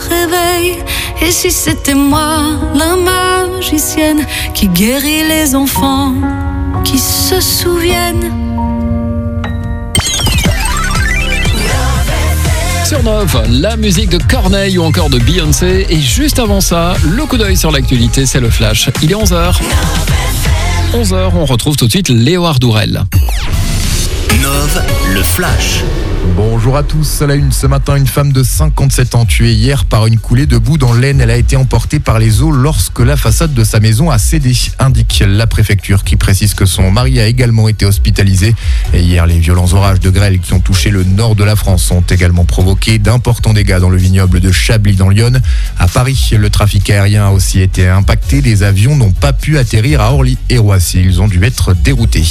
réveil. Et si c'était moi, la magicienne, qui guérit les enfants, qui se souviennent. Sur Nove, la musique de Corneille ou encore de Beyoncé. Et juste avant ça, le coup d'œil sur l'actualité, c'est le Flash. Il est 11h. 11h, on retrouve tout de suite Léo Ardourel. Nove, le Flash. Bonjour à tous. À la une ce matin, une femme de 57 ans tuée hier par une coulée de boue dans l'Aisne. Elle a été emportée par les eaux lorsque la façade de sa maison a cédé, indique la préfecture qui précise que son mari a également été hospitalisé. Et hier, les violents orages de grêle qui ont touché le nord de la France ont également provoqué d'importants dégâts dans le vignoble de Chablis dans l'Yonne. À Paris, le trafic aérien a aussi été impacté. Des avions n'ont pas pu atterrir à Orly et Roissy. Ils ont dû être déroutés.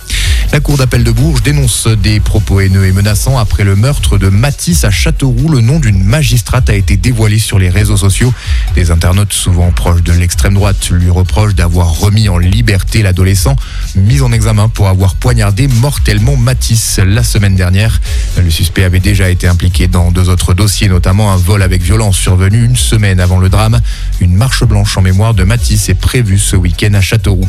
La cour d'appel de Bourges dénonce des propos haineux et menaçants après le meurtre de Mathis à Châteauroux. Le nom d'une magistrate a été dévoilé sur les réseaux sociaux. Des internautes souvent proches de l'extrême droite lui reprochent d'avoir remis en liberté l'adolescent, mis en examen pour avoir poignardé mortellement Mathis la semaine dernière. Le suspect avait déjà été impliqué dans 2 autres dossiers, notamment un vol avec violence survenu une semaine avant le drame. Une marche blanche en mémoire de Mathis est prévue ce week-end à Châteauroux.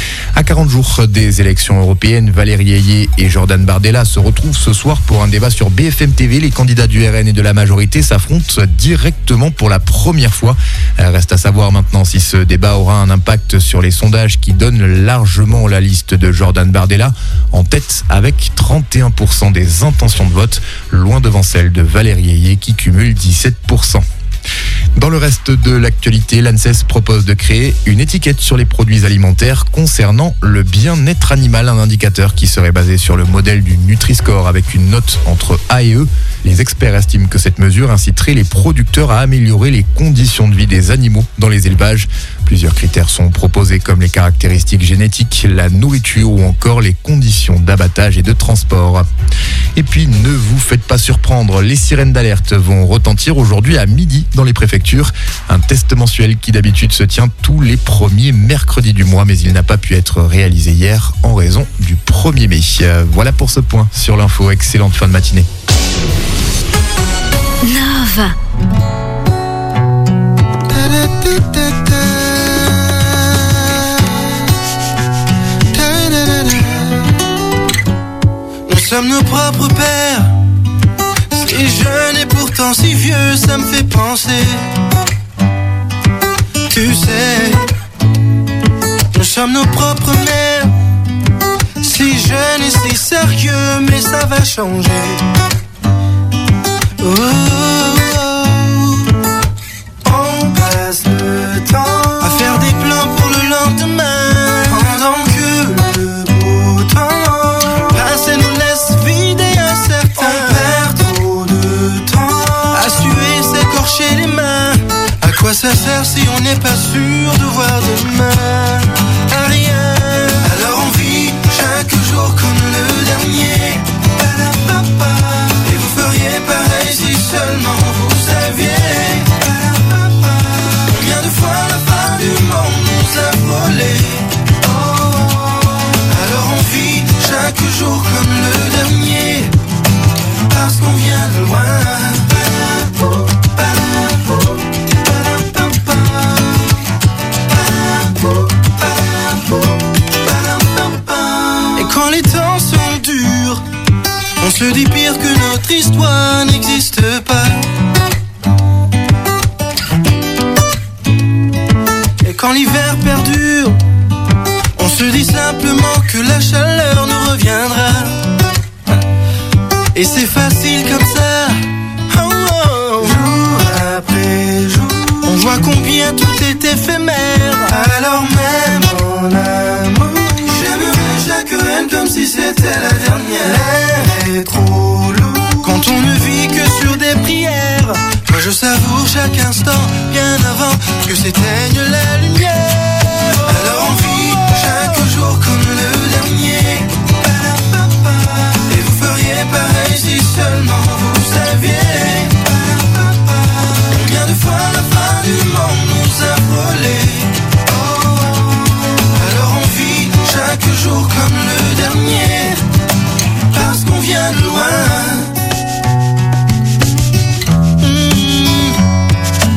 À 40 jours des élections européennes, Valérie Ayé et Jordan Bardella se retrouvent ce soir pour un débat sur BFM TV. Les candidats du RN et de la majorité s'affrontent directement pour la première fois. Reste à savoir maintenant si ce débat aura un impact sur les sondages qui donnent largement la liste de Jordan Bardella en tête avec 31% des intentions de vote, loin devant celle de Valérie Ayé qui cumule 17%. Dans le reste de l'actualité, l'ANSES propose de créer une étiquette sur les produits alimentaires concernant le bien-être animal, un indicateur qui serait basé sur le modèle du Nutri-Score avec une note entre A et E. Les experts estiment que cette mesure inciterait les producteurs à améliorer les conditions de vie des animaux dans les élevages. Plusieurs critères sont proposés comme les caractéristiques génétiques, la nourriture ou encore les conditions d'abattage et de transport. Et puis ne vous faites pas surprendre, les sirènes d'alerte vont retentir aujourd'hui à midi dans les préfectures. Un test mensuel qui d'habitude se tient tous les premiers mercredis du mois, mais il n'a pas pu être réalisé hier en raison du 1er mai. Voilà pour ce point sur l'info. Excellente fin de matinée. Nove. Nous sommes nos propres pères, si jeunes et pourtant si vieux, ça me fait penser. Tu sais, nous sommes nos propres mères, si jeunes et si sérieux, mais ça va changer. Oh, oh, oh. On passe le temps à faire des plans pour le lendemain, pendant que le beau temps passé nous laisse vide et incertain. On perd trop de temps à suer, s'écorcher les mains. À quoi ça sert si on n'est pas sûr de voir demain? À rien. Alors on vit chaque jour comme le dernier. Et vous feriez pareil si seulement vous saviez. Combien de fois la fin du monde nous a volé. Alors on vit chaque jour comme le dernier, parce qu'on vient de loin. Et quand les temps sont durs, on se dit pire que notre histoire n'existe pas. Et quand l'hiver perdure, on se dit simplement que la chaleur nous reviendra. Et c'est facile comme ça, oh oh. Jour après jour, on voit combien tout est éphémère. Alors même en amour, j'aimerais chaque haine comme si c'était la dernière. L'air est trop lourd quand on ne vit que sur des prières. Moi je savoure chaque instant bien avant que s'éteigne la lumière. Alors on vit chaque jour comme le dernier. Et vous feriez pareil si seulement vous saviez. Combien de fois la fin du monde nous a volé. Alors on vit chaque jour comme le dernier, parce qu'on vient de loin.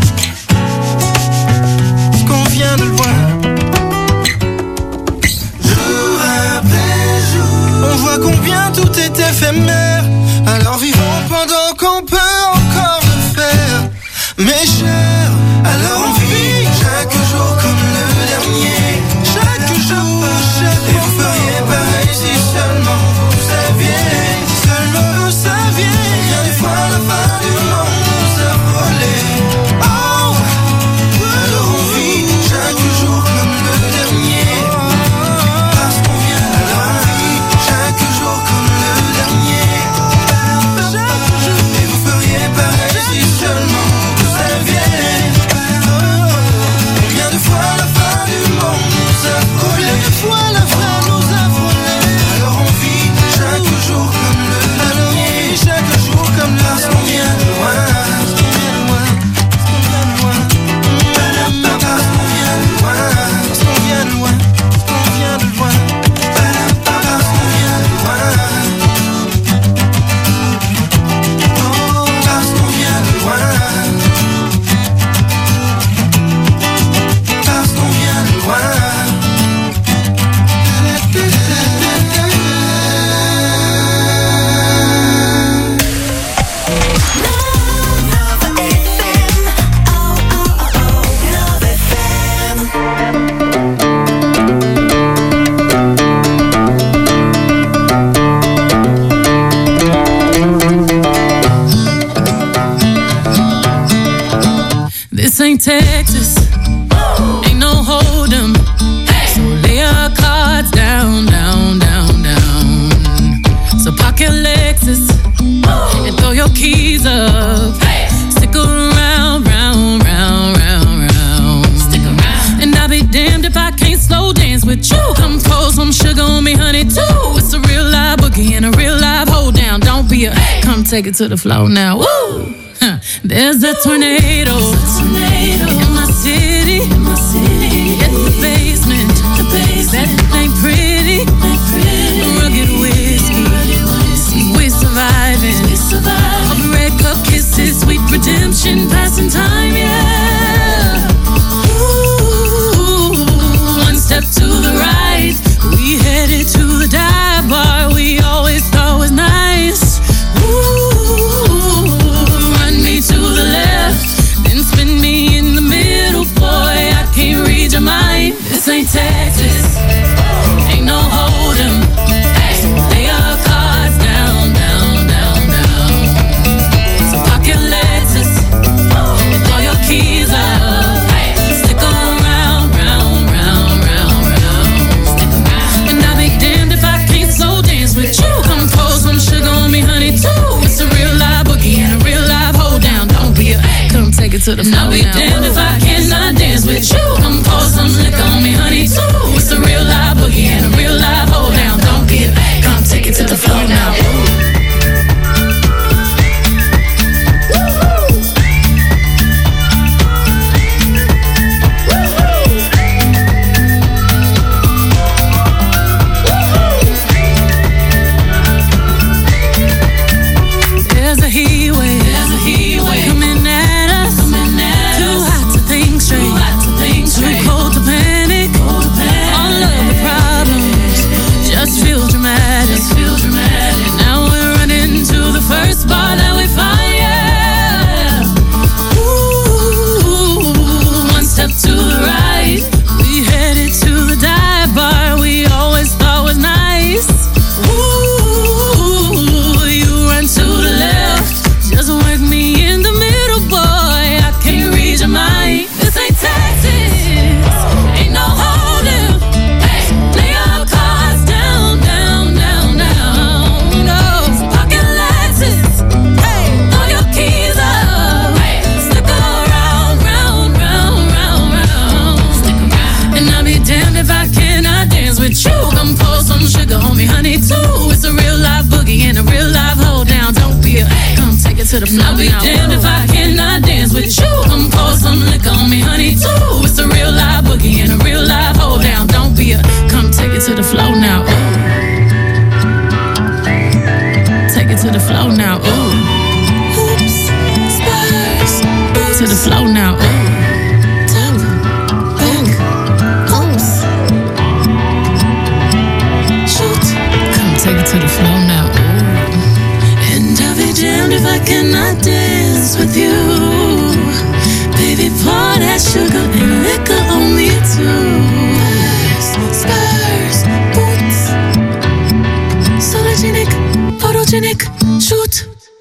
mes chers, alors on vit chaque jour comme le dernier. Chaque jour, et vous feriez pareil si seulement vous saviez. Si seulement vous saviez. Combien de fois la fin du monde nous a frôlé. Oh, alors on vit chaque jour comme le dernier. Parce qu'on vient de loin, chaque jour comme le dernier. Et vous feriez pareil si seulement vous saviez. Combien de fois la fin du monde nous a frôlé. Combien de fois la fin nous a frôlé. Alors on vit chaque jour comme le dernier. Chaque jour comme le parce qu'on vient de loin. Parce qu'on vient de loin. Parce qu'on vient de loin. Parce qu'on vient de loin. Parce qu'on vient de loin. Parce qu'on vient de loin. Oh, parce qu'on vient de loin. Parce qu'on vient de loin. This ain't Texas, ain't no hold 'em. So lay your cards down, down, down, down. So park your Lexus and throw your keys up. Stick around, round, round, round, round. Stick around. And I'll be damned if I can't slow dance with you. Come pour some sugar on me, honey, too. It's a real live boogie and a real live hold down. Don't be a, come take it to the floor now. Woo! There's a tornado in my city. In the basement. That ain't pretty. Rugged whiskey. We surviving. All the red cup kisses, sweet redemption, passing time, yeah. Ooh, one step to the right. We headed to the dive bar we always thought was nice. Ooh, to the left, then spin me in the middle, boy, I can't read your mind. This ain't Texas, ain't no hold 'em. Lay your cards down, down, down, down. So park your Lexus and throw your keys up. Stick around, round, round, round, round. And I'll be damned if I can't slow dance with you. Come pour some sugar on me, honey, too. It's a real live boogie and a real live hold down. Don't be a, come take it to the floor. I'll be damned if I cannot dance with you. Come pour some liquor on me, honey, too. It's a real live boogie and a real live hold down. Don't be a, come take it to the floor now. There's a heat wave coming at us. Too hot to think straight, too cold to panic. All of the problems just feel dramatic. Now we're running to the first bar that we find, yeah. Ooh, one step to the right. We headed to the dive bar we always thought was nice. Ooh, you run to the left. Just work me in the middle, boy, I can't read your mind. This ain't Texas, ain't no holding. Lay your cards down, down, down, down. No, so park your Lexus, throw your keys up. Stick around, round, round, round, round. And I'll be damned if I cannot dance with you. Come pour some sugar on me, honey, too. It's a real live boogie and a real live hold down. Don't be a, come take it to the floor. I'll be damned if I cannot dance with you. Come pour some liquor on me, honey, too. It's a real live boogie and a real live hold down. Don't be a, come take it to the floor now. Ooh. Take it to the floor now. Ooh. Oops, spurs. To the floor now. Ooh. Take it to the floor now. Ooh. And I'll be damned if I cannot dance with you.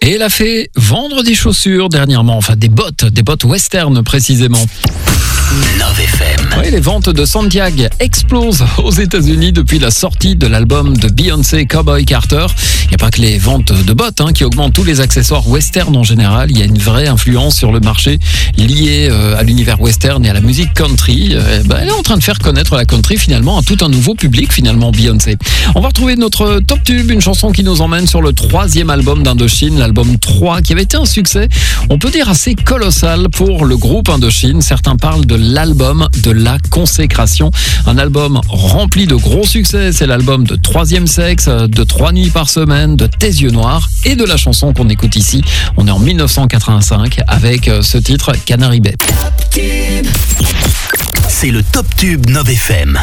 Et elle a fait vendre des chaussures dernièrement, enfin des bottes western précisément. Love FM. Oui, les ventes de Santiago explosent aux États-Unis depuis la sortie de l'album de Beyoncé, Cowboy Carter. Il n'y a pas que les ventes de bottes qui augmentent, tous les accessoires western en général. Il y a une vraie influence sur le marché liée à l'univers western et à la musique country. Elle est en train de faire connaître la country finalement à tout un nouveau public finalement, Beyoncé. On va retrouver notre top tube, une chanson qui nous emmène sur le 3e album d'Indochine, l'album 3, qui avait été un succès, on peut dire assez colossal pour le groupe Indochine. Certains parlent de l'album de la consécration. Un album rempli de gros succès. C'est l'album de 3e sexe, de 3 nuits par semaine, de Tes yeux noirs et de la chanson qu'on écoute ici. On est en 1985 avec ce titre Canary Bay. C'est le Top Tube Nove FM.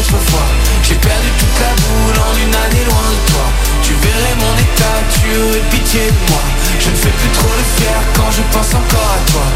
d'autre fois. J'ai perdu toute la boule en une année loin de toi. Tu verrais mon état, tu aurais pitié de moi. Je ne fais plus trop le fier quand je pense encore à toi.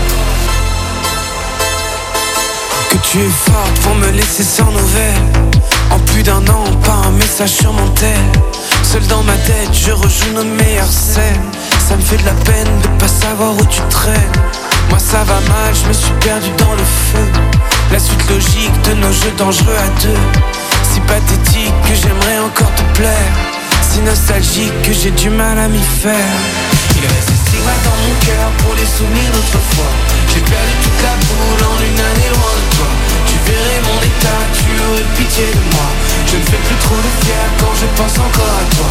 Que tu es forte pour me laisser sans nouvelles. En plus d'un an, pas un message sur mon tel. Seul dans ma tête, je rejoue nos meilleures scènes. Ça me fait de la peine de pas savoir où tu traînes. Moi ça va mal, je me suis perdu dans le feu. La suite logique de nos jeux dangereux à deux. Si pathétique que j'aimerais encore te plaire. Si nostalgique que j'ai du mal à m'y faire. Il reste des stigmates dans mon cœur pour les souvenirs d'autrefois. J'ai perdu toute la boule en une année loin de toi. Tu verrais mon état, tu aurais pitié de moi. Je ne fais plus trop le fier quand je pense encore à toi.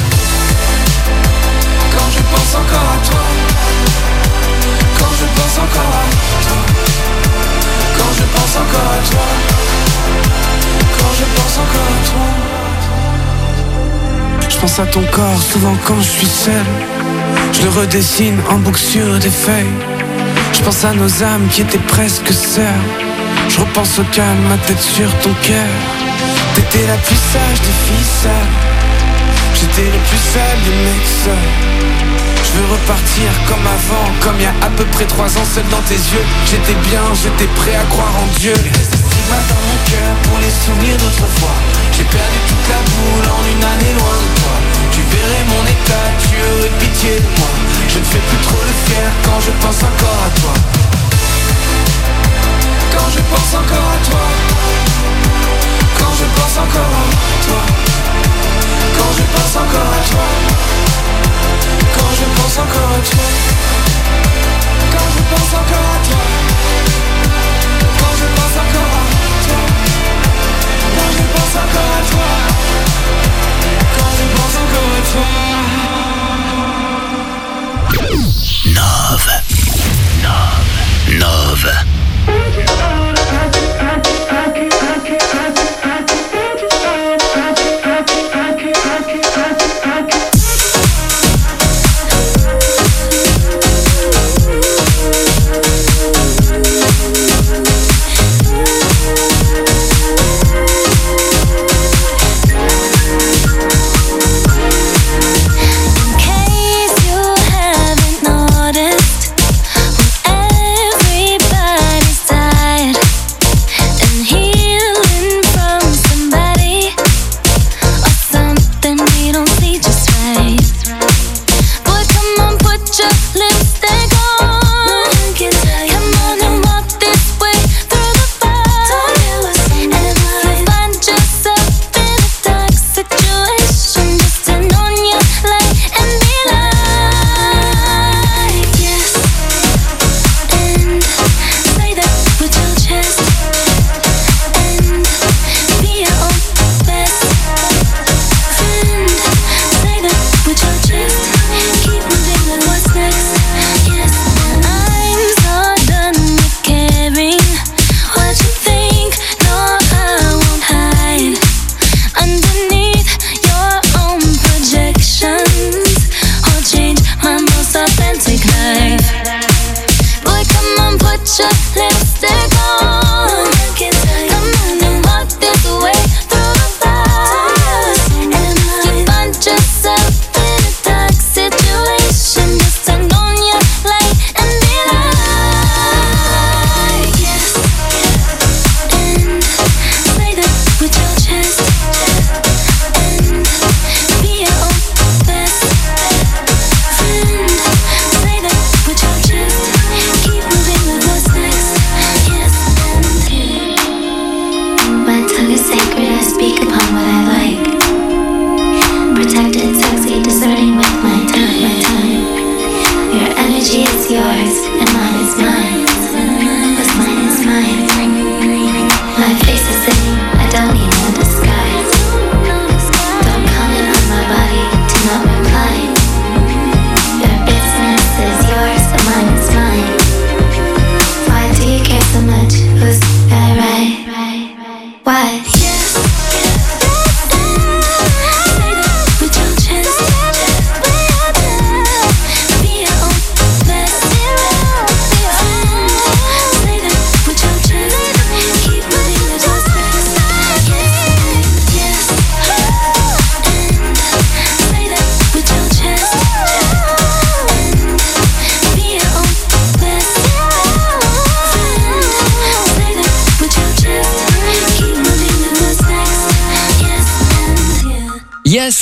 Quand je pense encore à toi. Quand je pense encore à toi. Quand je pense encore à toi. Quand je pense encore à toi. Je pense à ton corps souvent quand je suis seul. Je le redessine en boucle sur des feuilles. Je pense à nos âmes qui étaient presque sœurs. Je repense au calme, ma tête sur ton cœur. T'étais la plus sage des filles sales. J'étais le plus sale des mecs seuls. Je veux repartir comme avant, comme il y a à peu près 3 ans, seul dans tes yeux. J'étais bien, j'étais prêt à croire en Dieu. Il reste des stigmates dans mon cœur pour les souvenirs d'autrefois. J'ai perdu toute la boule en une année loin de toi. Tu verrais mon état, tu aurais pitié de moi. Je ne fais plus trop le fier quand je pense encore à toi. Quand je pense encore à toi. Quand je pense encore à toi. Quand je pense encore à toi. Quand je pense encore à toi. Quand je pense encore à toi. Quand je pense encore à toi. Quand je pense encore à toi. Quand je pense encore à toi. Nove.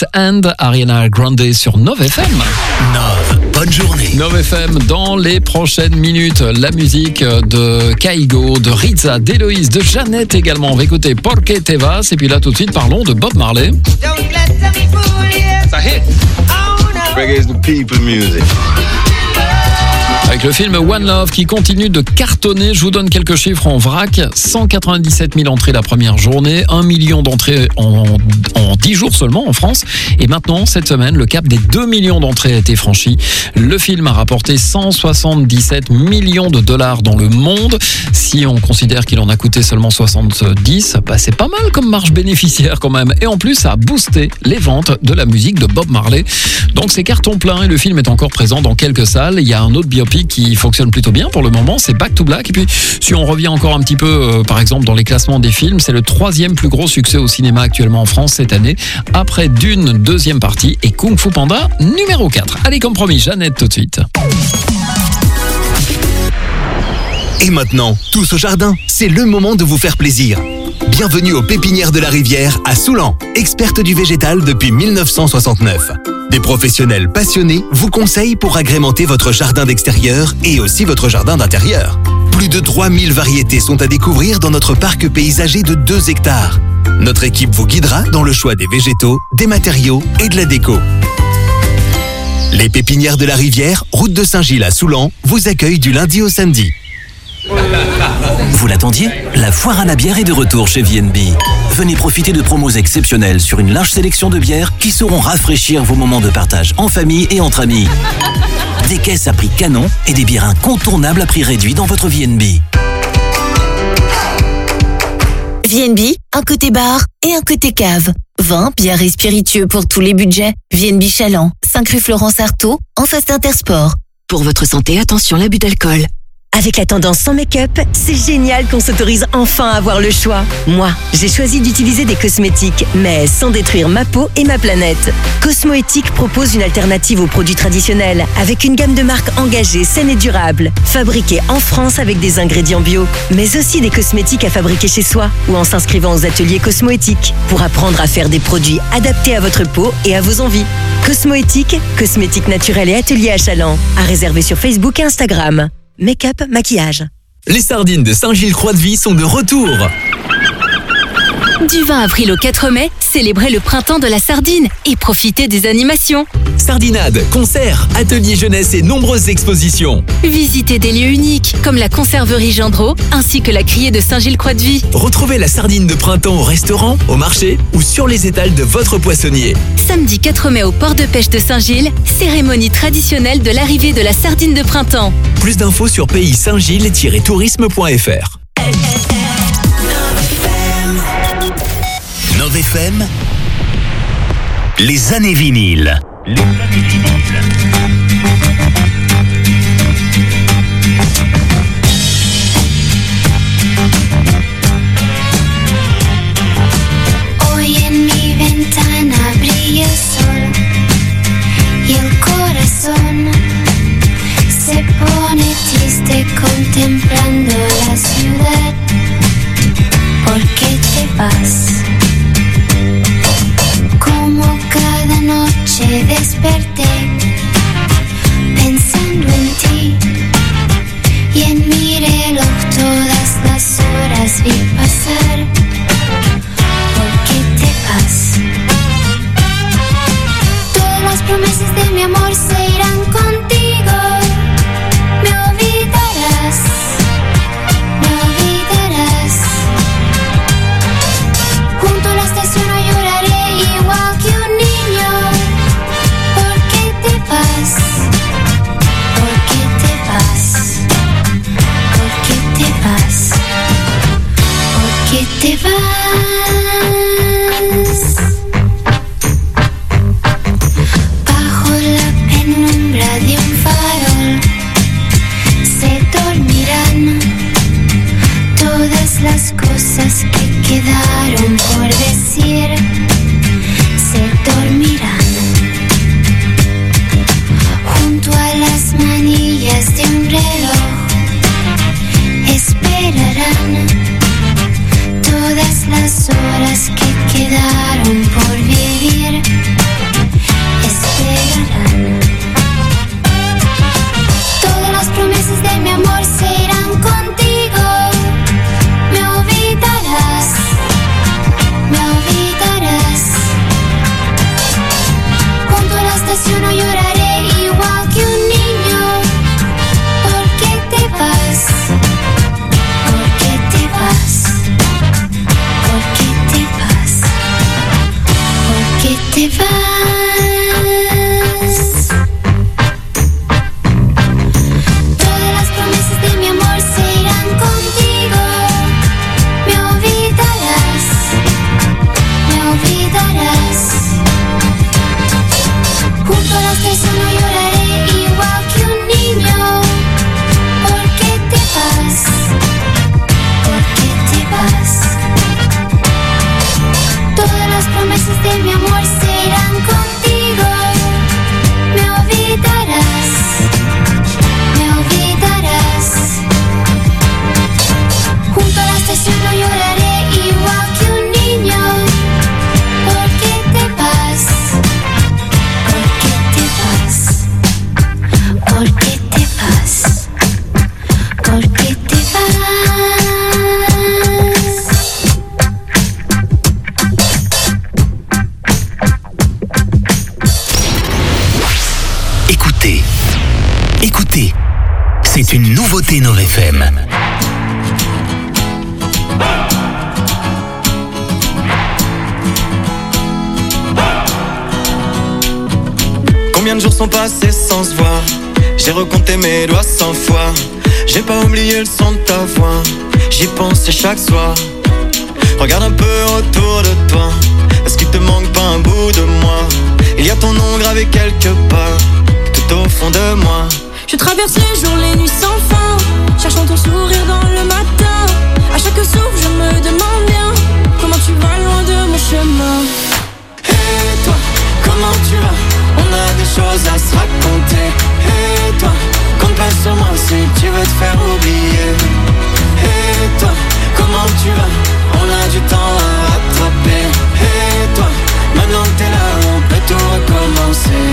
Alex and Ariana Grande sur Nove FM. Nove, bonne journée. Nove FM, dans les prochaines minutes, la musique de Kaigo, de Riza, d'Héloïse, de Jeannette également. On va écouter Porque Te Vas. Et puis là, tout de suite, parlons de Bob Marley. Reggae is the people music. Avec le film One Love qui continue de cartonner, je vous donne quelques chiffres en vrac. 197 000 entrées la première journée, 1 million d'entrées en 10 jours seulement en France. Et maintenant, cette semaine, le cap des 2 millions d'entrées a été franchi. Le film a rapporté 177 millions de dollars dans le monde. Si on considère qu'il en a coûté seulement 70, bah c'est pas mal comme marge bénéficiaire quand même. Et en plus, ça a boosté les ventes de la musique de Bob Marley. Donc c'est carton plein et le film est encore présent dans quelques salles. Il y a un autre biopic qui fonctionne plutôt bien pour le moment, c'est Back to Black. Et puis si on revient encore un petit peu par exemple dans les classements des films, c'est le 3e plus gros succès au cinéma actuellement en France cette année, après Dune deuxième partie et Kung Fu Panda numéro 4. Allez, comme promis, Jeannette tout de suite. Et maintenant, tous au jardin, c'est le moment de vous faire plaisir. Bienvenue aux Pépinières de la Rivière à Soulan, experte du végétal depuis 1969. Des professionnels passionnés vous conseillent pour agrémenter votre jardin d'extérieur et aussi votre jardin d'intérieur. Plus de 3000 variétés sont à découvrir dans notre parc paysager de 2 hectares. Notre équipe vous guidera dans le choix des végétaux, des matériaux et de la déco. Les Pépinières de la Rivière, route de Saint-Gilles à Soulan, vous accueillent du lundi au samedi. Vous l'attendiez ? La foire à la bière est de retour chez VNB. Venez profiter de promos exceptionnelles sur une large sélection de bières qui sauront rafraîchir vos moments de partage en famille et entre amis. Des caisses à prix canon et des bières incontournables à prix réduit dans votre VNB. VNB, un côté bar et un côté cave. Vin, bière et spiritueux pour tous les budgets. VNB Chaland, 5 rue Florence Artaud, en face d'Intersport. Pour votre santé, attention l'abus d'alcool. Avec la tendance sans make-up, c'est génial qu'on s'autorise enfin à avoir le choix. Moi, j'ai choisi d'utiliser des cosmétiques, mais sans détruire ma peau et ma planète. Cosmoéthique propose une alternative aux produits traditionnels, avec une gamme de marques engagées, saines et durables, fabriquées en France avec des ingrédients bio, mais aussi des cosmétiques à fabriquer chez soi ou en s'inscrivant aux ateliers Cosmoéthique pour apprendre à faire des produits adaptés à votre peau et à vos envies. Cosmoéthique, cosmétiques naturels et ateliers à Chaland, à réserver sur Facebook et Instagram. Make-up, maquillage. Les sardines de Saint-Gilles-Croix-de-Vie sont de retour. Du 20 avril au 4 mai, célébrez le printemps de la sardine et profitez des animations. Sardinade, concerts, ateliers jeunesse et nombreuses expositions. Visitez des lieux uniques comme la conserverie Gendreau ainsi que la criée de Saint-Gilles-Croix-de-Vie. Retrouvez la sardine de printemps au restaurant, au marché ou sur les étals de votre poissonnier. Samedi 4 mai au port de pêche de Saint-Gilles, cérémonie traditionnelle de l'arrivée de la sardine de printemps. Plus d'infos sur pays-saint-gilles-tourisme.fr. Nove FM, les années vinyles. Hoy en mi ventana brilla el sol y el corazón se pone triste contemplando la ciudad. ¿Por qué te vas? Como cada noche desperté pensando en ti y en mi reloj todas las horas vi pasar. ¿Por qué te vas? Todas las promesas de mi amor se irán contigo. Me olvidarás, me olvidarás. Junto a la estación no lloraré igual que un niño. ¿Por qué te vas? ¿Por qué te vas? ¿Por qué te vas? ¿Por qué te vas? Bajo la penumbra de un farol se dormirán todas las cosas que quedaron por decir. Se dormirán junto a las manillas de un reloj. Esperarán todas las horas que quedaron por vivir. C'est une nouveauté Nove FM. Combien de jours sont passés sans se voir? J'ai recompté mes doigts 100 fois. J'ai pas oublié le son de ta voix. J'y pensais chaque soir. Regarde un peu autour de toi. Est-ce qu'il te manque pas un bout de moi? Il y a ton nom gravé quelque part, tout au fond de moi. Je traverse les jours, les nuits sans fin, cherchant ton sourire dans le matin. À chaque souffle, je me demande bien comment tu vas loin de mon chemin. Et toi, comment tu vas? On a des choses à se raconter. Et toi, compte pas sur moi si tu veux te faire oublier. Et toi, comment tu vas? On a du temps à rattraper. Et toi, maintenant que t'es là, on peut tout recommencer.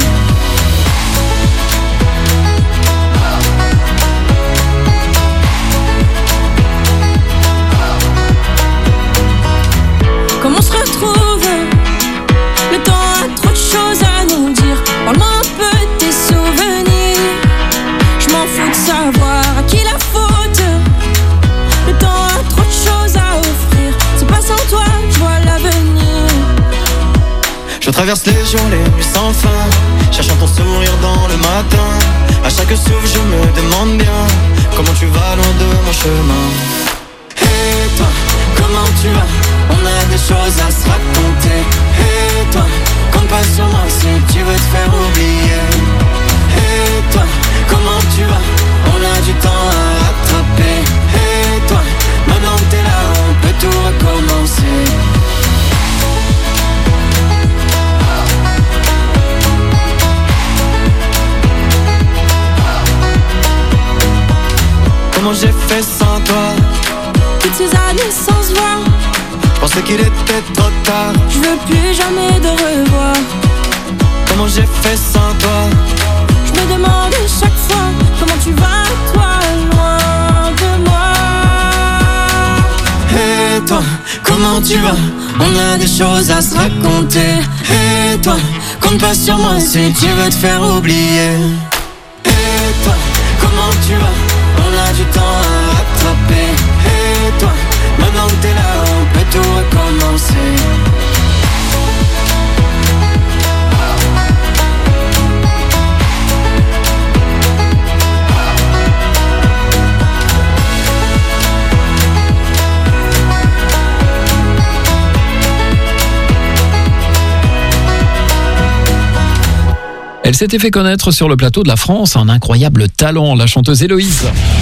Comment on se retrouve? Le temps a trop de choses à nous dire. Parle-moi un peu de tes souvenirs. Je m'en fous de savoir à qui la faute. Le temps a trop de choses à offrir. C'est pas sans toi, je vois l'avenir. Je traverse les jours, les nuits sans fin, cherchant ton sourire dans le matin. À chaque souffle, je me demande bien comment tu vas loin de mon chemin. Et toi, comment tu vas? On a des choses à se raconter. Et toi, compte pas sur moi si tu veux te faire oublier. Et toi, comment tu vas? On a du temps à rattraper. Et toi, maintenant que t'es là, on peut tout recommencer. Comment j'ai fait sans toi? Toutes ces années sans se voir, je pensais qu'il était trop tard. je veux plus jamais de revoir. Comment j'ai fait sans toi? Je me demande chaque fois comment tu vas, toi, loin de moi. Et toi, comment tu vas? On a des choses à se raconter. Et toi, compte pas sur moi si tu veux te faire oublier. Et toi, comment tu vas? On a du temps à rattraper. Et toi, maintenant que t'es là, on peut tout recommencer. Elle s'était fait connaître sur le plateau de la France, un incroyable talent, la chanteuse Héloïse.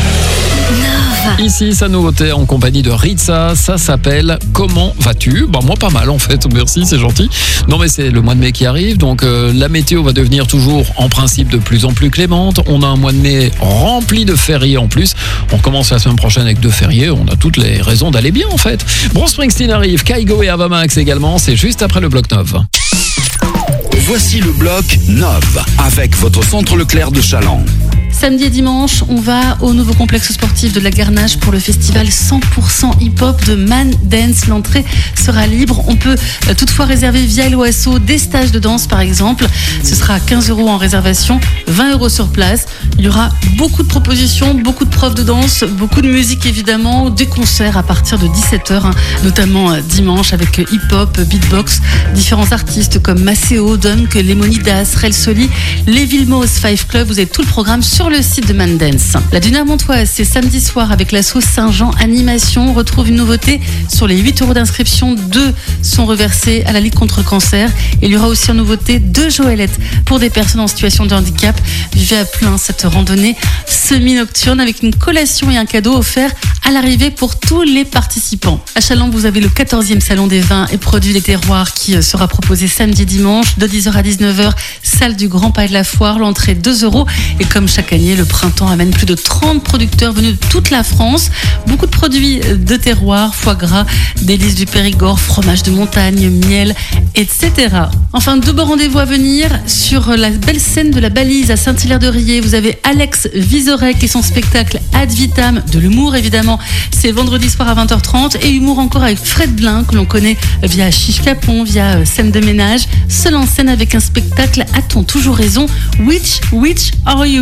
Ici, sa nouveauté en compagnie de Ritza, ça s'appelle Comment vas-tu? Bah moi pas mal en fait, merci, c'est gentil. Non mais c'est le mois de mai qui arrive, donc la météo va devenir toujours en principe de plus en plus clémente. On a un mois de mai rempli de fériés en plus. On commence la semaine prochaine avec 2 fériés, on a toutes les raisons d'aller bien en fait. Bruce Springsteen arrive, Kygo et Ava Max également, c'est juste après le bloc 9. Voici le bloc 9 avec votre centre Leclerc de Chaland. Samedi et dimanche, on va au nouveau complexe sportif de la Garnache pour le festival 100% hip-hop de Man Dance. L'entrée sera libre. On peut toutefois réserver via l'OASO des stages de danse par exemple. Ce sera 15 € en réservation, 20 € sur place. Il y aura beaucoup de propositions, beaucoup de profs de danse, beaucoup de musique évidemment, des concerts à partir de 17h, notamment dimanche avec hip-hop, beatbox, différents artistes comme Maceo, Dunk, Lemonidas, Rel Soli, les Vilmos 5 Club. Vous avez tout le programme sur le site de Man Dance. La Dunaire Montoise, c'est samedi soir avec la sauce Saint-Jean Animation. On retrouve une nouveauté sur les 8 € d'inscription. 2 sont reversés à la Ligue contre le cancer. Et il y aura aussi une nouveauté de Joëlette pour des personnes en situation de handicap. Vivez à plein cette randonnée semi-nocturne avec une collation et un cadeau offert à l'arrivée pour tous les participants. À Chaland, vous avez le 14e salon des vins et produits des terroirs qui sera proposé samedi et dimanche de 10h à 19h, salle du Grand Palais de la Foire, l'entrée 2 €. Et comme chaque année, le printemps amène plus de 30 producteurs venus de toute la France. Beaucoup de produits de terroir, foie gras, délices du Périgord, fromage de montagne, miel, etc. Enfin, 2 beaux rendez-vous à venir sur la belle scène de la Balise à Saint-Hilaire-de-Riez. Vous avez Alex Vizorek et son spectacle Ad Vitam, de l'humour évidemment. C'est vendredi soir à 20h30 et humour encore avec Fred Blin que l'on connaît via Chiche Capon, via Scène de ménage. Seul en scène avec un spectacle A-t-on toujours raison? Which are you? Ce sera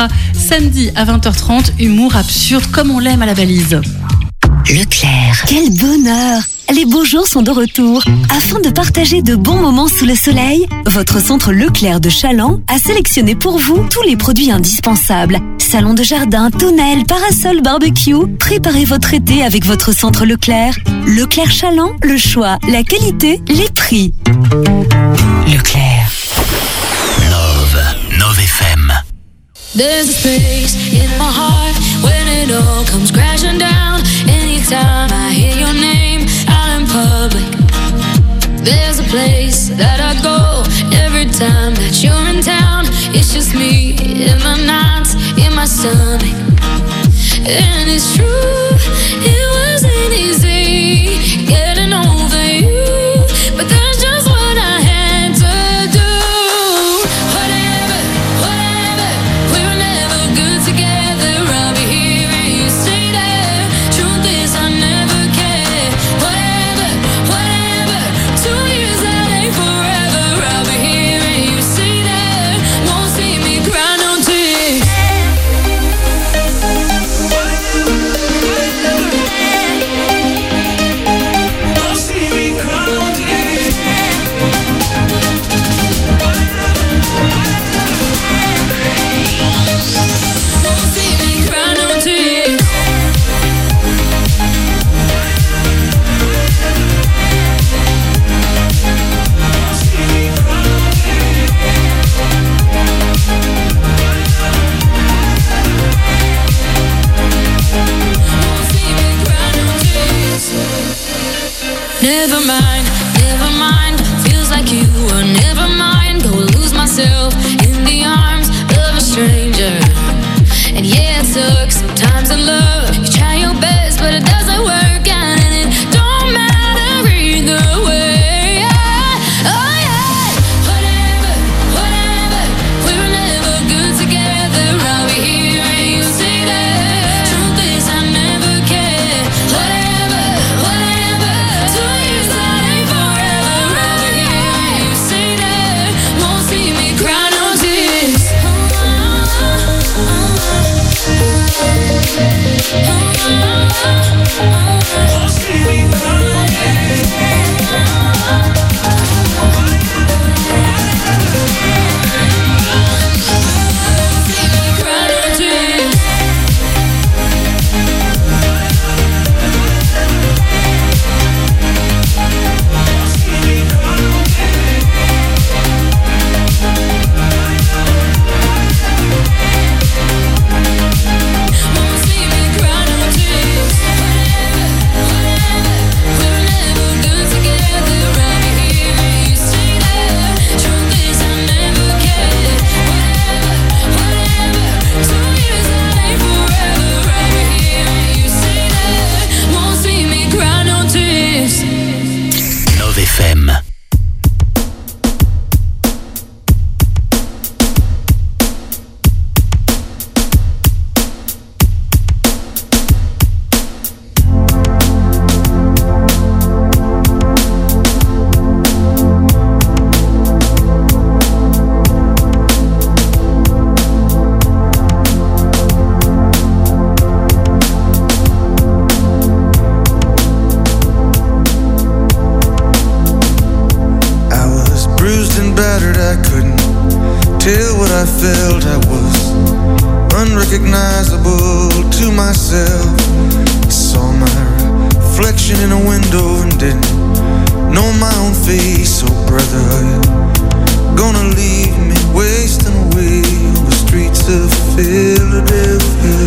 sera samedi à 20h30. Humour absurde comme on l'aime à la Balise. Leclerc, quel bonheur! Les beaux jours sont de retour. Afin de partager de bons moments sous le soleil, votre centre Leclerc de Chaland a sélectionné pour vous tous les produits indispensables. Salon de jardin, tonnelle, parasol, barbecue. Préparez votre été avec votre centre Leclerc. Leclerc Chaland, le choix, la qualité, les prix. Leclerc. Nove FM. There's a space in my heart when it all comes crashing down. Anytime I hear your name out in public, there's a place that I go every time that you're in town. It's just me in my nights, in my stomach. And it's true, it wasn't easy getting over you, but that's just what I had to do. Whatever, we were never good together. I'll be here and you stay there. Truth is I never cared. Whatever, 2 years that ain't forever. I'll be here and you stay there. Won't see me cry no tears. Never mind, feels like you were never mine. Go lose myself in the arms of a stranger. And yeah, it sucks sometimes in love. You try your best, but it doesn't work out, and it don't matter either way. Oh yeah, whatever, we were never good together. I'll be here and you stay there. Truth is I never cared. Whatever, 2 years that ain't forever. I'll be here and you stay there. Won't see me cry no tears. Won't see me cry. Tell what I felt, I was unrecognizable to myself. I saw my reflection in a window and didn't know my own face. Oh brother, are you gonna leave me wasting away on the streets of Philadelphia?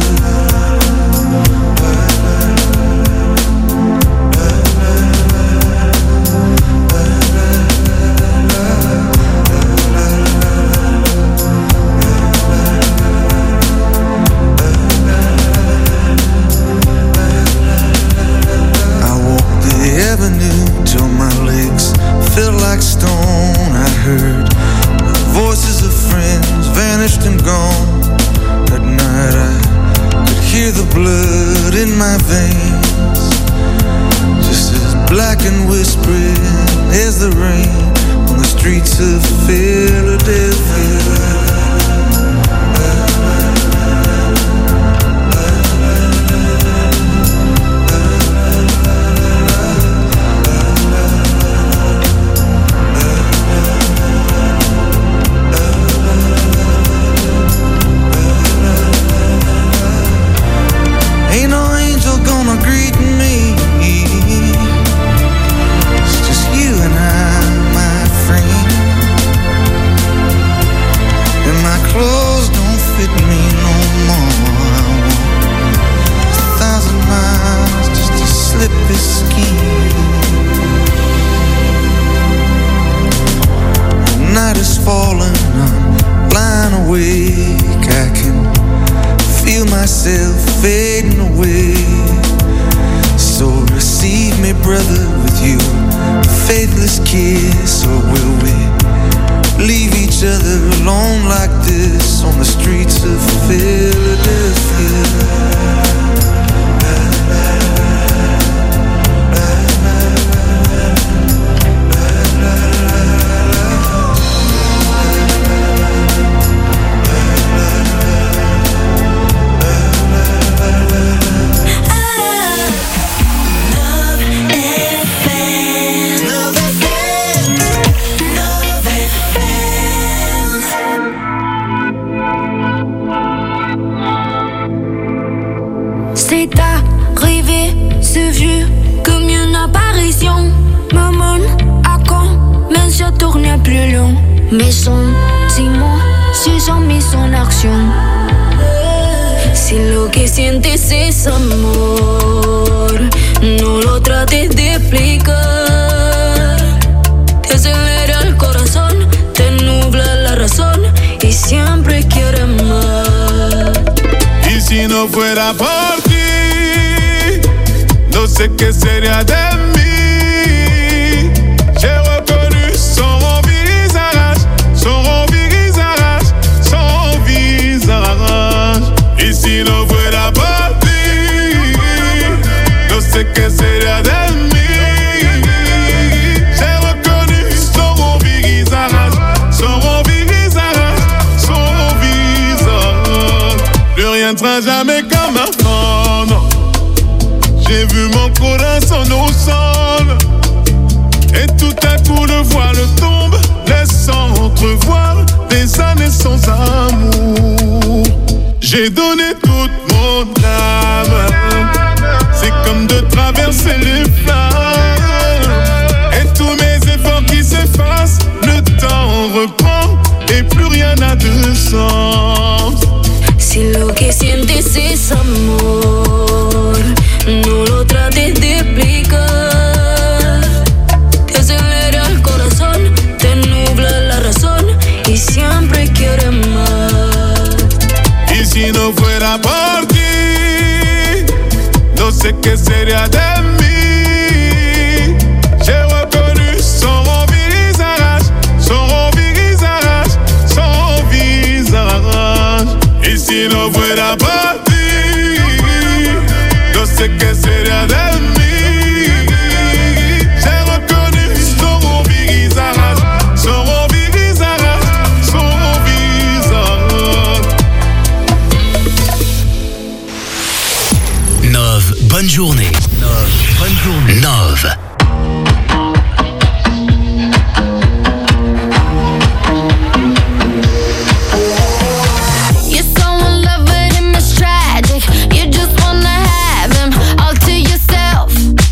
Till my legs felt like stone. I heard the voices of friends vanished and gone. At night I could hear the blood in my veins, just as black and whispering as the rain on the streets of Philadelphia. risky. The night is falling, I'm blind awake. I can feel myself fading away. So receive me, brother, with you, a faithless kiss. Or will we leave each other alone like this on the streets of Philadelphia? C'est arrivé, c'est vu comme une apparition. Maman, à quand, mais ça tourne plus long. Mes sentiments se sont mis en action. Si lo que sientes es amor, no lo trates de explicar. Te acelera el corazón, te nubla la razón y siempre quieres más. Y si no fuera por ti, no sé qué sería de mí. J'ai reconnu son visage, son visage, son visage. Y si no fuera por ti, no sé qué sería de mí. J'ai reconnu son visage, son visage, son visage. Plus rien ne sera jamais comme avant, non. J'ai vu mon corazon au sol. Et tout à coup le voile tombe, laissant entrevoir des années sans amour. J'ai donné toute mon âme, c'est comme de traverser les flammes. Et tous mes efforts qui s'effacent, le temps reprend et plus rien n'a de sens. Si lo que sientes es amor, no lo trates de explicar. Te acelera el corazón, te nubla la razón y siempre quieres más. Y si no fuera por ti, no sé qué sería de mí. J'ai reconnu son visage, son visage, son visage. Y si no fuera por ti, no sé qué sería de mí. J'ai reconnu son visage, son visage, son visage. Nove, bonne journée. Nove, bonne journée. Nove. You're so in love with him, it's tragic. You just wanna have him all to yourself.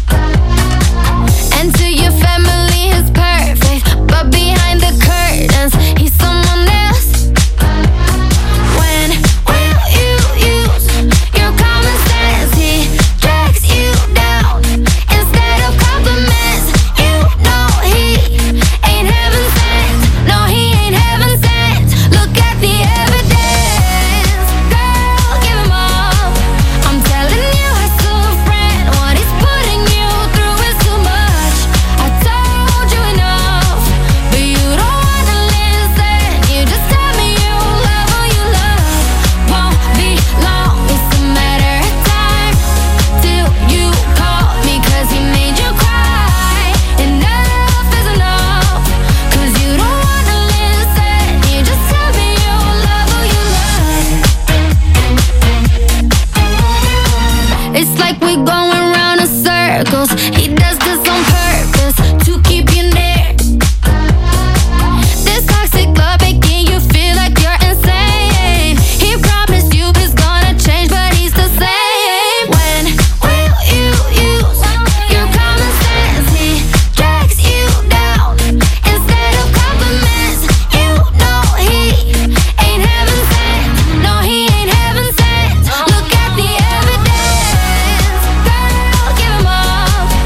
And to your family, he's perfect. But behind the curtains, he's someone else. When will you use your common sense? He drags you down instead of compliments. You know he ain't heaven sent. No, he ain't heaven sent. Look at the evidence. Girl, give him up. I'm telling you as a friend, what he's putting you through is too much. I told you enough, but you don't wanna listen. You just tell me you love who you love. Won't be long, it's a matter of time till you call me, 'cause he made you cry. Enough is enough, 'cause you don't wanna listen. You just tell me you love who you love. It's like we're going round in circles. He does this on purpose to keep you near. This toxic love making you feel like you're insane. He promised you he's gonna change, but he's the same. When will you use your common sense? He drags you down instead of compliments. You know he ain't heaven sent. No, he ain't heaven sent. Look at the evidence. Girl, give him up.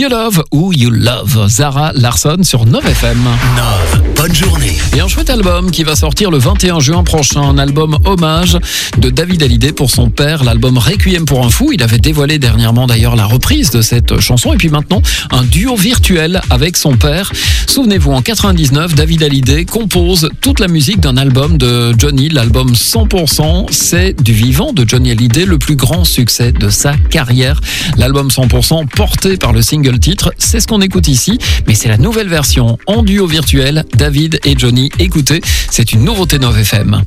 Love ou You Love, Zara Larsson sur Nove FM. Nove, bonne journée. Et un chouette album qui va sortir le 21 juin prochain, un album hommage de David Hallyday pour son père, l'album Requiem pour un fou. Il avait dévoilé dernièrement d'ailleurs la reprise de cette chanson et puis maintenant un duo virtuel avec son père. Souvenez-vous, en 99, David Hallyday compose toute la musique d'un album de Johnny, l'album 100%, c'est du vivant de Johnny Hallyday, le plus grand succès de sa carrière. L'album 100% porté par le single titre, c'est ce qu'on écoute ici, mais c'est la nouvelle version en duo virtuel, David et Johnny. Écoutez, c'est une nouveauté Nove FM.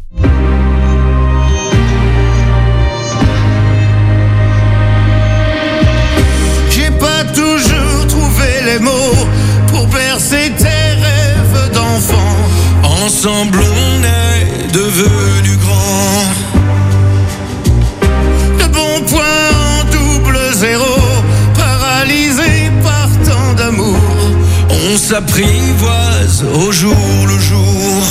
J'ai pas toujours trouvé les mots pour percer tes rêves d'enfant. Ensemble on est devenus grands. De bons points en double zéro, paralysés par tant d'amour. On s'apprivoise au jour le jour.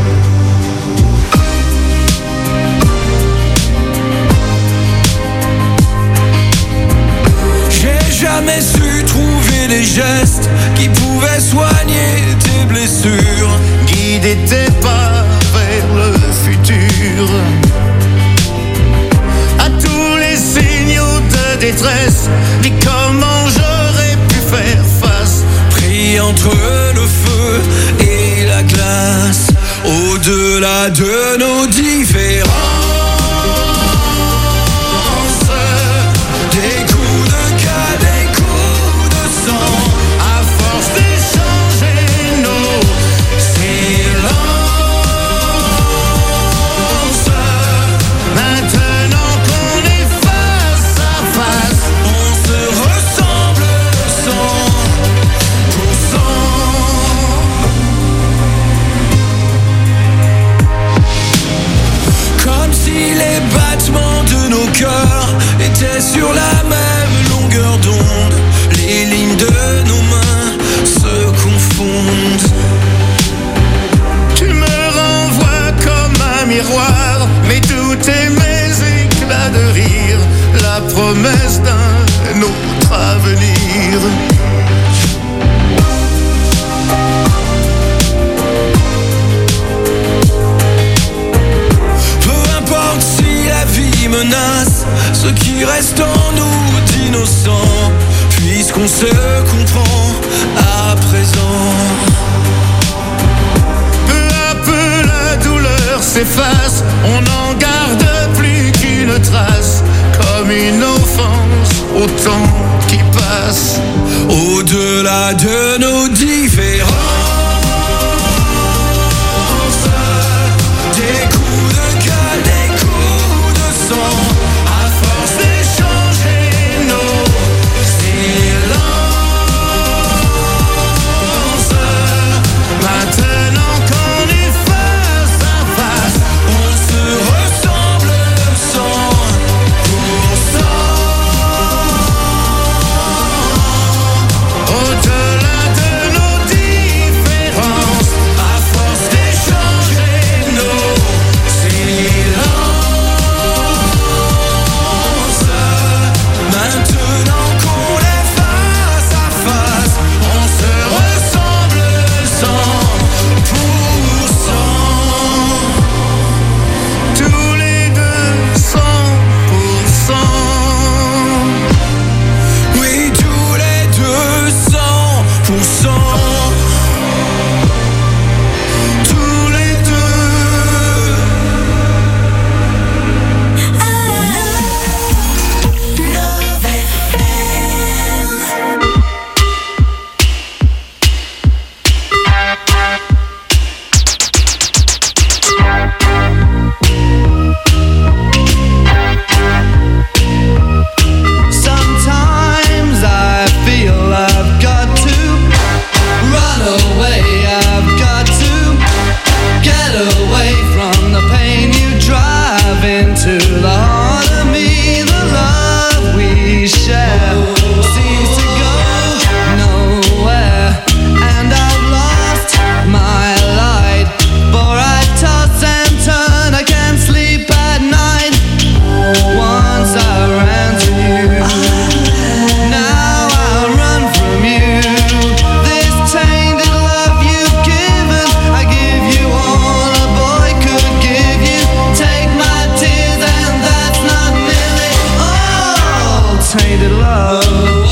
J'ai jamais su trouver les gestes qui pouvaient soigner tes blessures, guider tes pas vers le futur. À tous les signaux de détresse, dis comment j'aurais pu faire face. Pris entre le feu et la glace, au-delà de nos différences. Des coups de cas, des coups de sang, à force d'échanger nos silences. Maintenant qu'on est face à face, on se ressemble 100%. Comme si les battements de nos cœurs étaient sur la même longueur d'onde. Les lignes de nos mains se confondent. Tu me renvoies comme un miroir, mes doutes et mes éclats de rire, la promesse d'un autre avenir. Peu importe si la vie menace ce qui reste en nous d'innocent, puisqu'on se comprend à présent. Peu à peu la douleur s'efface, on n'en garde plus qu'une trace, comme une offense au temps qui passe. Au-delà de nos différences, des coups de gueule, des coups de sang, à force d'échanger nos silences. Maintenant qu'on est face à face, on se ressemble love,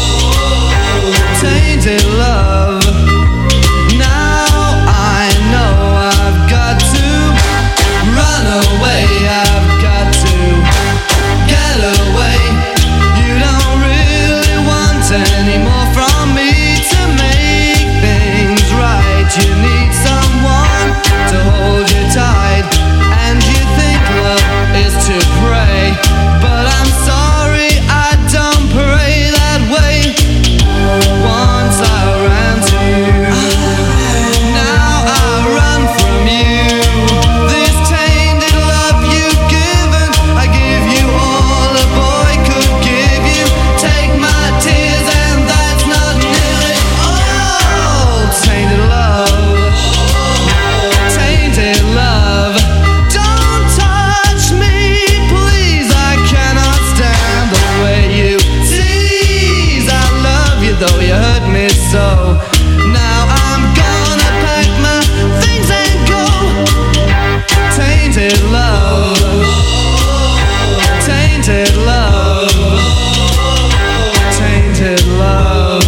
tainted love. Now I know I've got to run away, I've got to get away. You don't really want any more from me to make things right. You need someone to hold you tight, and you think love is to pray, but I'm sorry, I don't pray that way. Once I ran to you, now I run from you. This tainted love you've given, I give you all a boy could give you. Take my tears and that's not nearly all. Tainted love, tainted love. Don't touch me, please, I cannot stand the way you tease. I love you though you hurt me so. Now I'm gonna pack my things and go. Tainted love, tainted love, tainted love,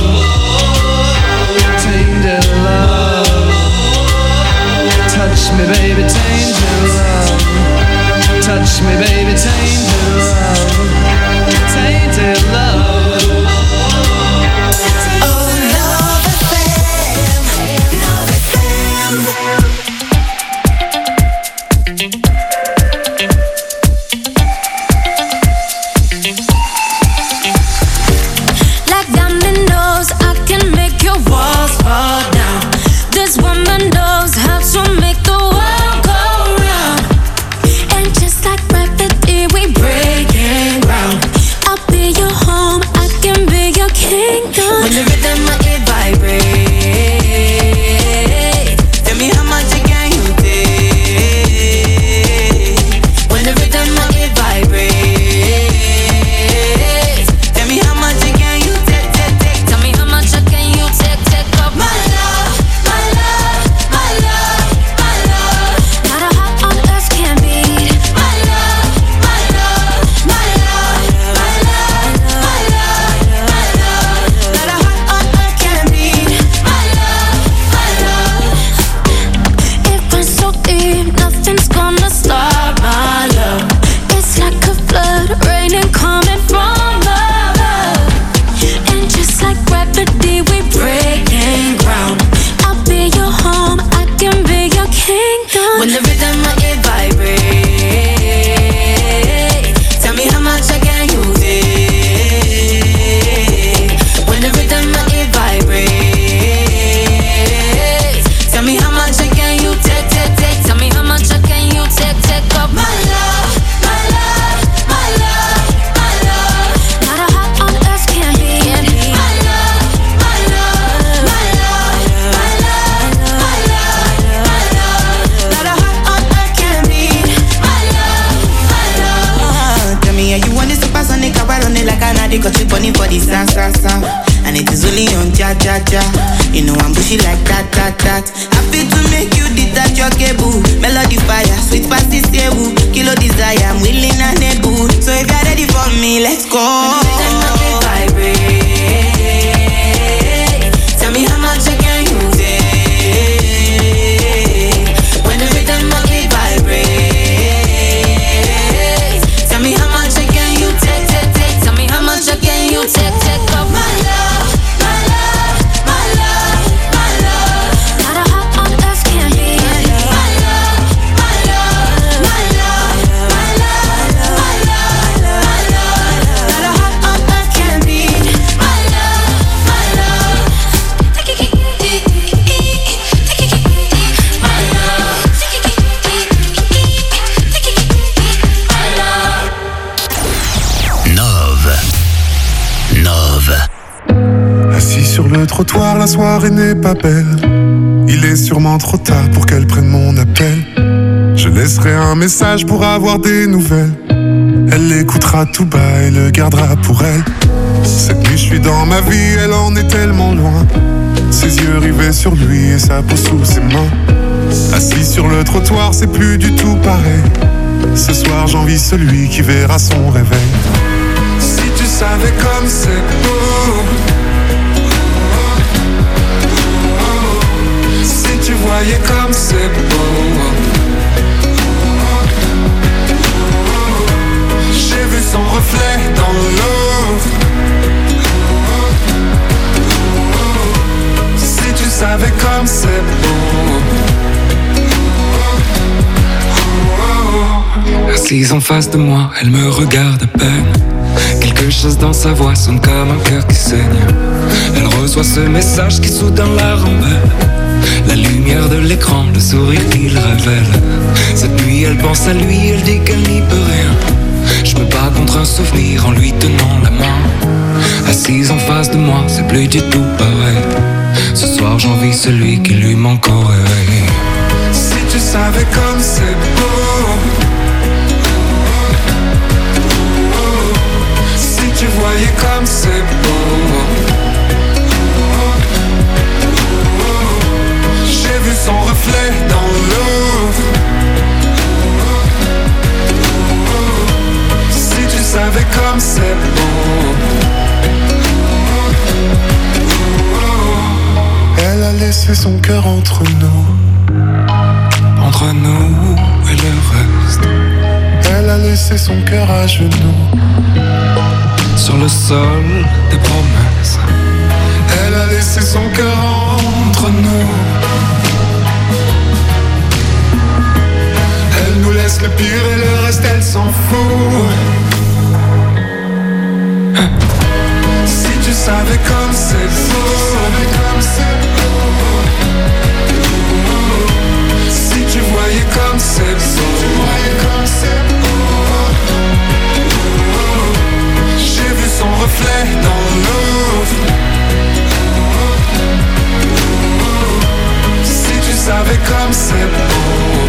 tainted love. Touch me baby, tainted love. Touch me baby, tainted love, tainted love. Oh, Love FM, Love FM. Like dominoes, I can make your walls fall down. This woman knows how to make the world go round. And just like gravity, we breaking ground. I'll be your home, I can be your kingdom. When the rhythm of it vibrate, tell me how much again you take. When the rhythm of it vibrate, tell me how much again you take. Tell me how much again you take of my love, my love, my love, my love. Not a heart on earth can beat my love, my love, my love, my love, my love, my love. Not a heart on earth can beat my love, my love. It runs so deep, nothing's gonna stop my love. It's like a flood, raining coming from above. And just like gravity, we breaking ground. I'll be your home, I can be your kingdom. When the rhythm of it vibrate, tell me how much again you take. When the rhythm of it vibrate, tell me how much again you take. Tell me how much again you take of my love, my love, my love, my love. Not a heart on earth can beat my love, my love, my love, my love, my love, my love. Not a heart on earth can beat my love, my love. Tell me how you want this supersonic, I run it like an addict, got you bunny for the sound. And it is only on cha-cha-cha. You know I'm bushy like that. Happy to make you detach your cable. Melody fire, sweet past the stable. Kilo desire, I'm willing and able. So if you're ready for me, let's go. When the rhythm of it vibrate, tell me how much again you take. When the rhythm of it vibrate, tell me how much again you take. Tell me how much again you take of my love, my love, my love, my love. Not a heart on earth can beat my love, my love, my love, my love, my love, my love. Not a heart on earth can beat my love, my love. Assis sur le trottoir, la soirée n'est pas belle. Il est sûrement trop tard pour qu'elle prenne mon appel. Je laisserai un message pour avoir des nouvelles. Elle l'écoutera tout bas et le gardera pour elle. Cette nuit je suis dans ma vie, elle en est tellement loin. Ses yeux rivés sur lui et sa peau sous ses mains. Assis sur le trottoir, c'est plus du tout pareil. Ce soir j'envie celui qui verra son réveil. Si tu savais comme c'est Assise en face de moi, elle me regarde à peine. Quelque chose dans sa voix sonne comme un cœur qui saigne. Elle reçoit ce message qui soudain la rembelle. La lumière de l'écran, le sourire qu'il révèle. Cette nuit elle pense à lui, elle dit qu'elle n'y peut rien. Je me bats contre un souvenir en lui tenant la main. Assise en face de moi, c'est plus du tout pareil. Ce soir j'envie celui qui lui manque au réveil. Si tu savais comme c'est beau, si tu voyais comme c'est beau. J'ai vu son reflet dans l'eau. Si tu savais comme c'est beau. Elle a laissé son cœur entre nous et le reste. Elle a laissé son cœur à genoux sur le sol des promesses. Elle a laissé son cœur entre nous. Elle nous laisse le pire et le reste elle s'en fout. Si tu savais comme c'est beau. Si tu voyais comme c'est beau. J'ai vu son reflet dans l'eau. Si tu savais comme c'est beau.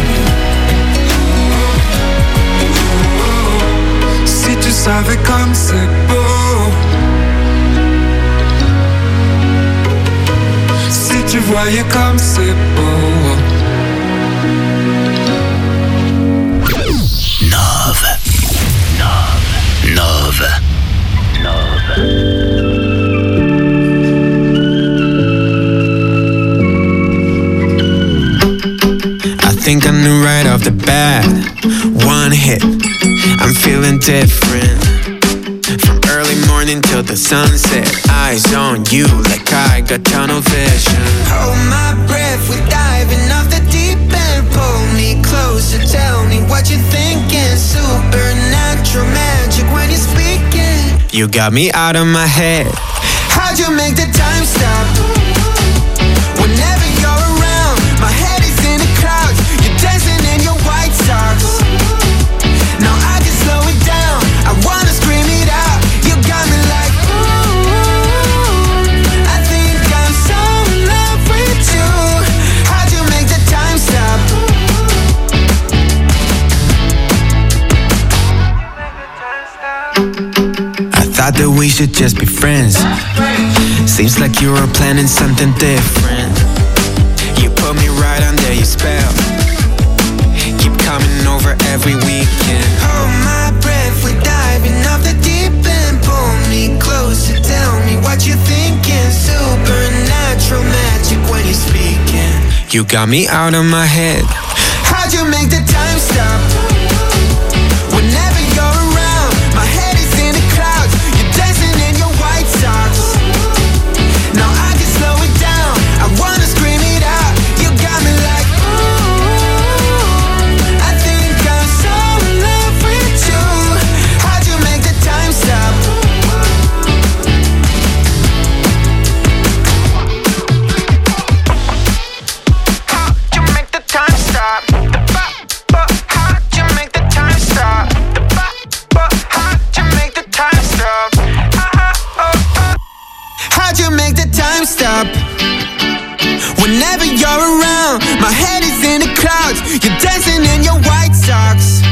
Si tu savais comme c'est beau. Si tu voyais comme c'est beau. Nove. I think I knew right off the bat. One hit, I'm feeling different. From early morning till the sunset, eyes on you like I got tunnel vision. Hold my breath, we're diving off the deep end. Pull me closer, tell me what you're thinking. Supernatural magic when you're speaking. You got me out of my head. How'd you make the time stop? Whenever you're around, my head is in the clouds. You're dancing in your white socks. Now I can slow it down, I wanna scream it out. You got me like, ooh, I think I'm so in love with you. How'd you make the time stop? I thought that we should just be friends. Seems like you were planning something different. You put me right under your spell. Keep coming over every weekend. Hold my breath, we're diving off the deep end. Pull me closer, tell me what you're thinking. Supernatural magic when you're speaking. You got me out of my head. How'd you make the time stop? Whenever you're around, my head is in the clouds. You're dancing in your white socks. Now I can slow it down, I wanna scream it out. You got me like, ooh, I think I'm so in love with you. How'd you make the time stop? How'd you make the time stop? How'd you make the time stop? How'd you make the time stop? How'd you make the time stop? Whenever you're around, my head is in the clouds. You're dancing in your white socks.